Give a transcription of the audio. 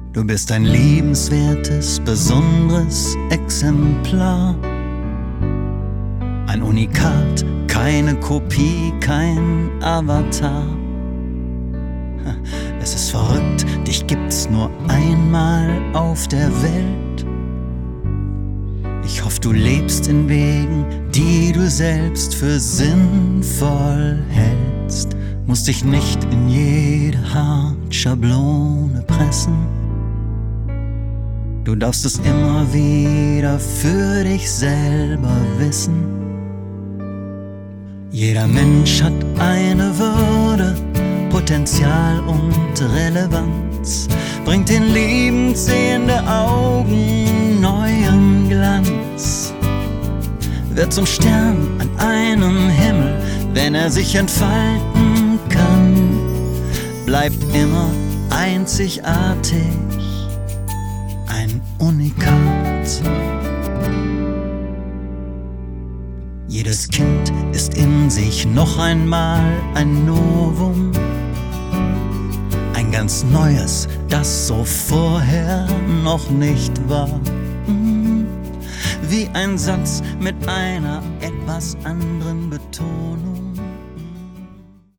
Du bist ein liebenswertes, besonderes Exemplar. Ein Unikat, keine Kopie, kein Avatar. Es ist verrückt, dich gibt's nur einmal auf der Welt. Ich hoffe, du lebst in Wegen, die du selbst für sinnvoll hältst. Musst dich nicht in jede Hartschablone pressen. Du darfst es immer wieder für dich selber wissen. Jeder Mensch hat eine Würde, Potenzial und Relevanz, bringt den liebend sehende Augen neuen Glanz, wird zum Stern an einem Himmel, wenn er sich entfalten kann, bleibt immer einzigartig, ein Unikat. Jedes Kind ist in sich noch einmal ein Novum, ein ganz Neues, das so vorher noch nicht war. Wie ein Satz mit einer etwas anderen Betonung.